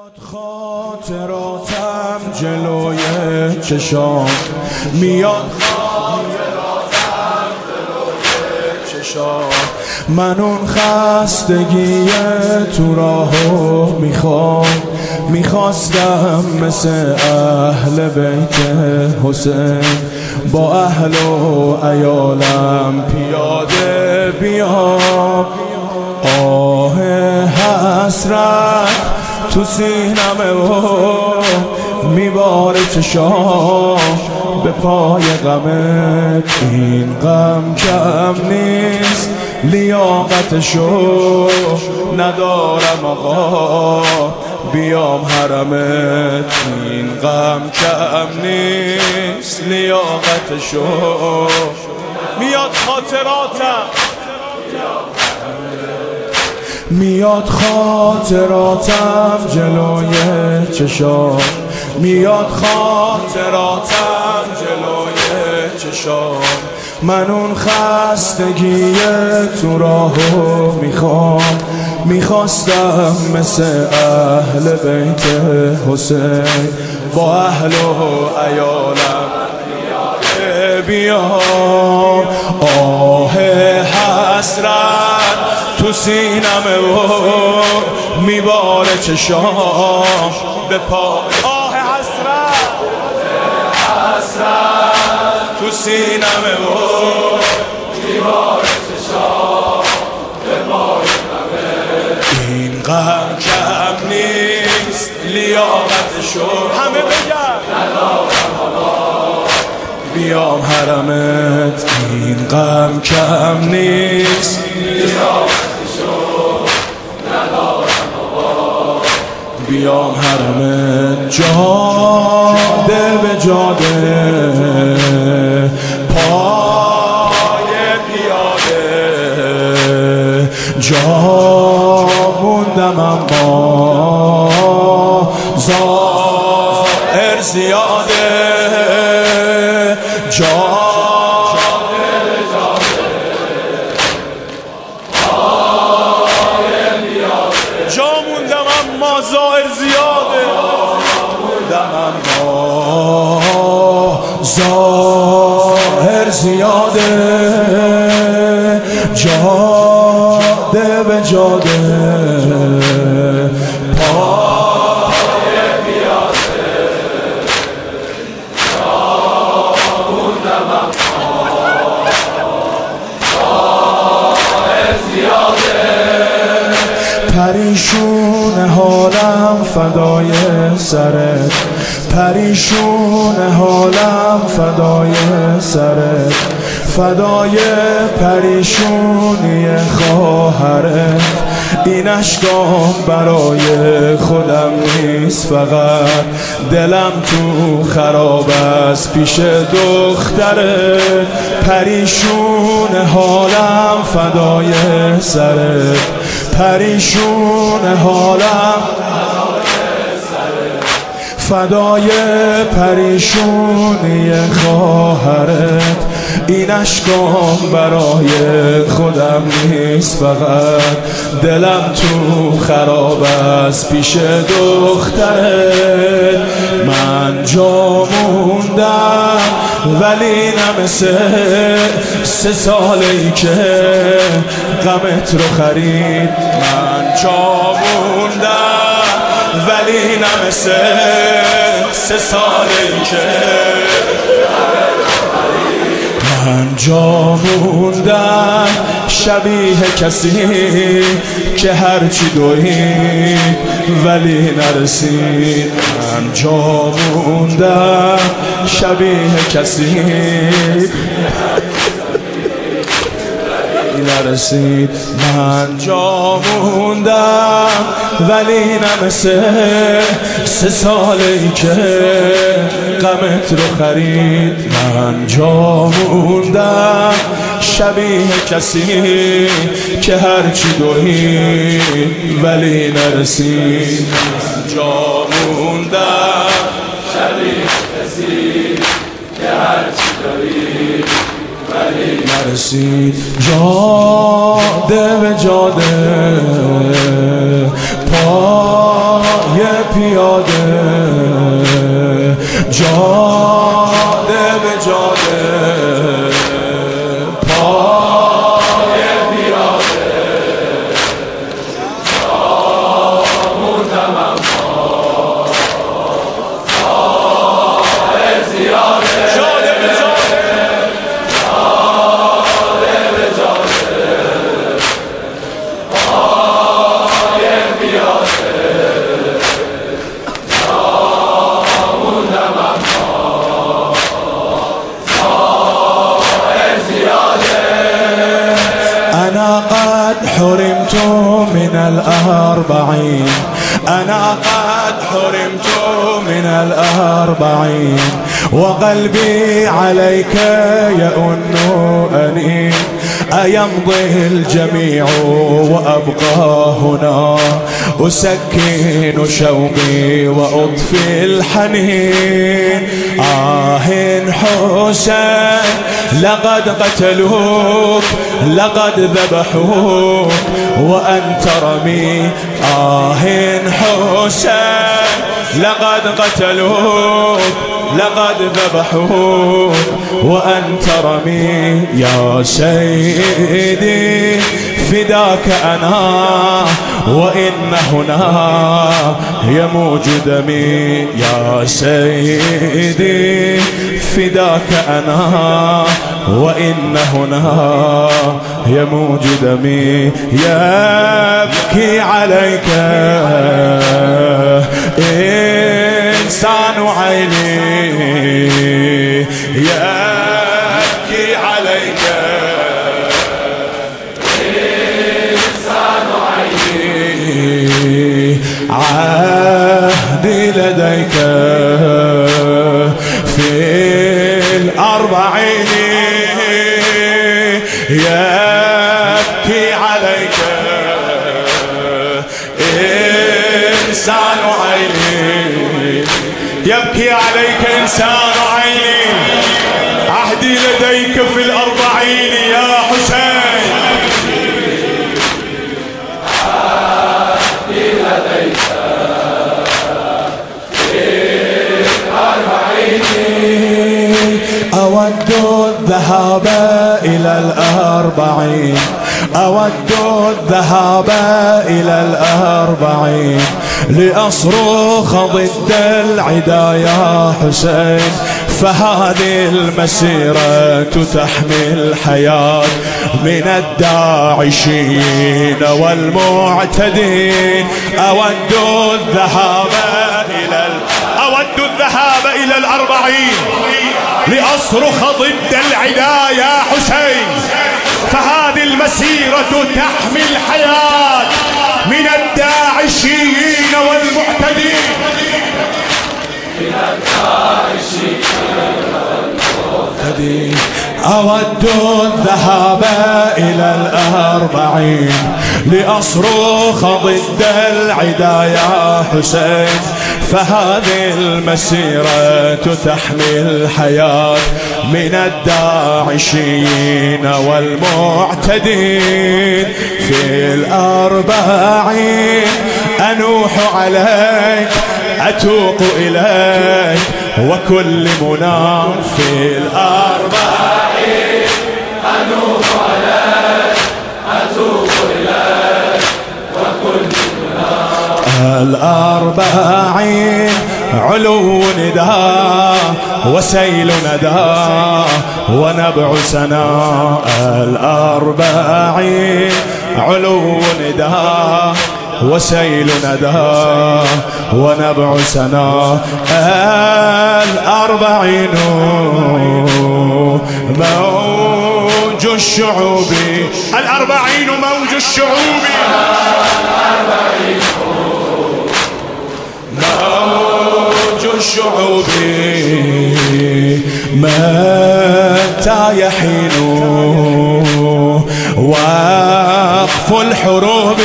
خاطراتم جلوی چشام میاد، خاطراتم جلوی چشام. من اون خستگی تو راهو میخواستم مثل اهل بیت حسین با اهل و عیالم پیاده بیام. آه حسرت تو سینمه و میباره چشام به پای غمت. این غم کم نیست لیاقتشو ندارم آقا بیام حرمت. این غم کم نیست لیاقتشو میاد خاطراتم، میاد خاطراتم جلوی چشام، میاد خاطراتم جلوی چشام. من اون خستگی تو راهو میخواستم مثل اهل بیت حسین با اهل و عیالم بیام. آه حسرت تو سینمه و میباره چشام به پا. آه حسرت تو سینمه و میباره چشام به پای غمت. این غم کم نیست لیاقتشو همه بگن ندارم آقا بیام حرمت. این غم کم نیست لیاقتشو ندارم آقا بیام حرمت. جاده به جاده پای پیاده جا موندم اما ظاهر زیاده. جا موندم اما ظاهر زیاده، ظاهر زیاده. جاده به جاده پای پیاده جا موندم اما ظاهر زیاده. پریشون حالم فدای سرت، پریشون حالم فدای سرت، فدای پریشونی خواهرت. این اشکام برای خودم نیست، فقط دلم تو خراب است پیش دخترت. پریشون حالم فدای سرت، پریشون حالم فدای پریشونی خواهرت. این اشکام برای خودم نیست، فقط دلم تو خراب است پیش دخترت. من جا موندم ولی نه مثل 3 ساله‌ای که غمت رو خرید. من جا موندم ولی نه مثل 3 ساله‌ای که من جا موندم شبیه کسی که هرچی دوید ولی نرسید. من جا موندم شبیه کسی نرسید. من جا موندم ولی نه مثل 3 ساله‌ای که غمت رو خرید. من جا موندم شبیه کسی که هرچی دوید ولی نرسید. من جا موندم شبیه کسی که هرچی دوید ولی نرسید. جاده به جاده پای يا پیاده جاده به جاده پای پیاده موندم اما راه زیاده جاده به جاده جاده به جاده پای پیاده موندم اما راه زیاده أنا قد حرمت من الأربعين أنا قد حرمت من الأربعين وقلبي عليك يئن أنين أيمضي الجميع وأبقى هنا أسكن شوقي وأطفي الحنين حسين لقد قتلوك لقد ذبحوك وأنت رمي حسين لقد قتلوك لقد ذبحوك وأنت رمي يا سيدي فداك أنا وإن هنا يموج دمي يا سيدي فداك أنا وإن هنا يموج دمي يبكي عليك إنسان عيني يبكي عليك إنسان عيني عهدي لديك في الأربعين يبكي عليك إنسان عيني يبكي عليك إنسان عيني عهدي لديك في الأربعين يا حسين عهدي لديك في الأربعين أود الذهاب إلى الأربعين أود الذهاب إلى الأربعين لأصرخ ضد العدا يا حسين فهذه المسيرة تحمي الحياة من الداعشين والمعتدين أود الذهاب إلى الأربعين لأصرخ ضد العدا يا حسين فهذه المسيرة تحمي الحياة من الداعشين والمعتدين أود الذهاب إلى الأربعين لأصرخ ضد العدا يا حسين فهذه المسيرة تحمي الحياة من الداعشين والمعتدين في الأربعين أنوح عليك أتوق إليك وكل منى في الأربعين أنوح عليك أتوق إليك وكل منى الأربعين علو نداء وسيل نداء ونبع سنا الأربعين علو نداء وسيل نداء ونبع سنا الأربعين موج الشعوب الأربعين موج الشعوب موج الشعوب متى يحين وقف الحروب